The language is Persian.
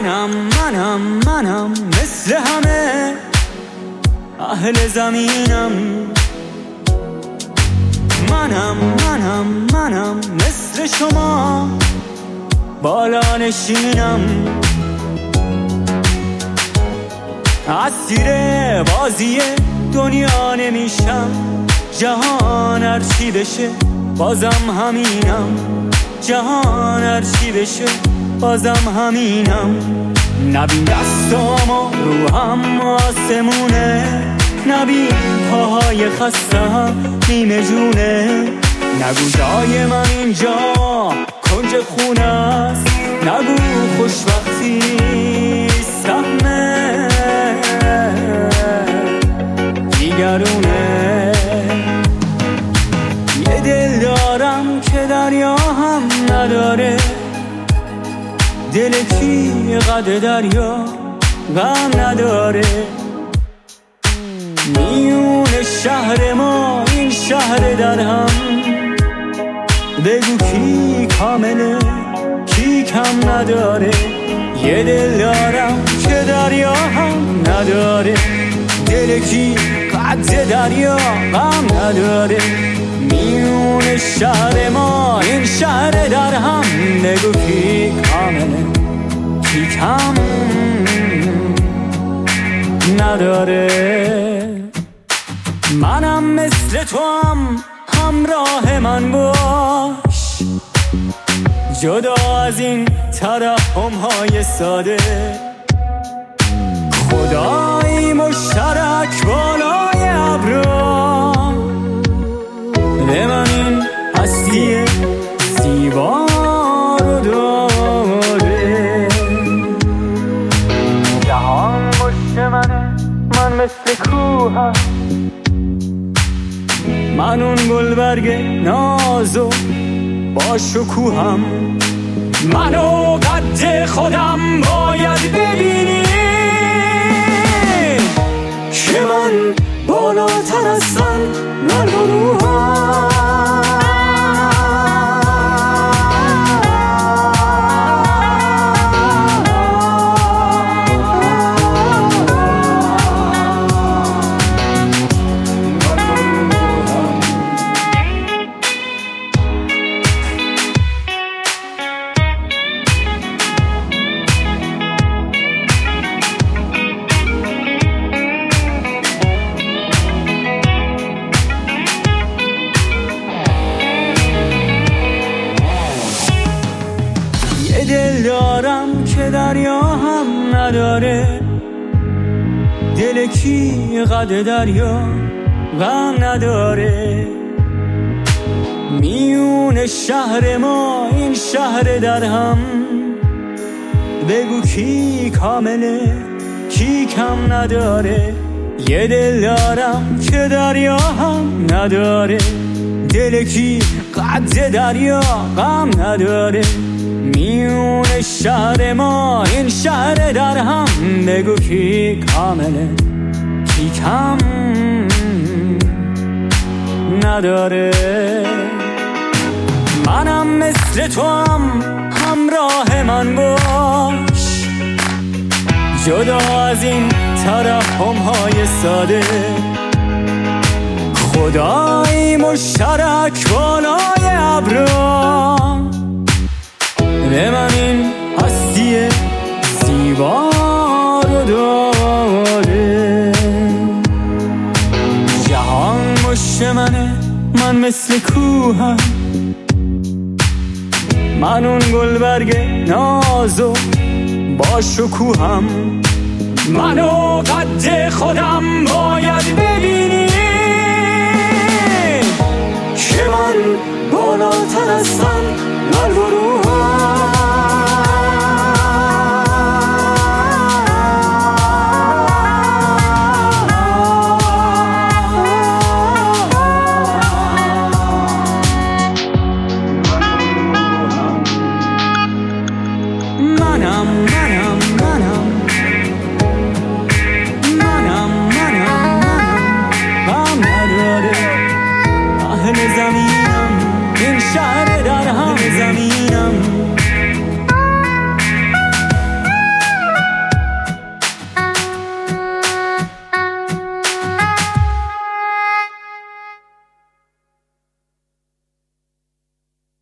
منم مثل همه اهل زمینم. منم مثل شما بالا نشینم. اسیر بازی دنیا نمیشم، جهان هرچی بشه بازم همینم. جهان هرچی بشه بازم همینم. نبین دستامو رو هم آسمونه، نبین پاهای خستم نیمه جونه. نگو جای من اینجا کنج خونه است، نگو خوشبختی سهمه دیگرونه. یه دل دارم که دریا هم نداره، دل کی قد دریا غم نداره. میون شهر ما این شهر در هم، بگو کی کامله کی کم نداره. یه دل دارم که دریا هم نداره، دل کی قد دریا غم نداره. میون شهر ما این شهر در هم، بگو کی کامله کی کم نداره. منم مثل تو همراه من باش، جدا از این ترحم‌های ساده. خدایی مشترک بالای ابرا، به من این هستی زیبا رو داده. جهان مشت منه، من مثل کوهم، من اون گلبرگ نازو با شکوهم. منو قد خودم باید ببینی که من بالاتر از سن نرمونوهم. دل دارم که دریا هم نداره، دل کی قد دریا غم نداره. میون شهر ما این شهر در هم، بگو کی کامله کی کم نداره. یه دل دارم که دریا هم نداره، دل کی قد دریا غم نداره. میون شهر ما این شهر در هم، بگو کی کامله کی کم نداره. منم مثل تو همراه من باش، جدا از این ترحم‌های ساده. خدایی مشترک بالای ابرا، به من این هستی زیبا رو داده. جهان مشت منه، من مثل کوهم، من اون گلبرگ نازو با شکوهم. منو قد خودم باید ببینی که من بالاتر از سن نرمونوهم. زمینم این شهر در هم زمین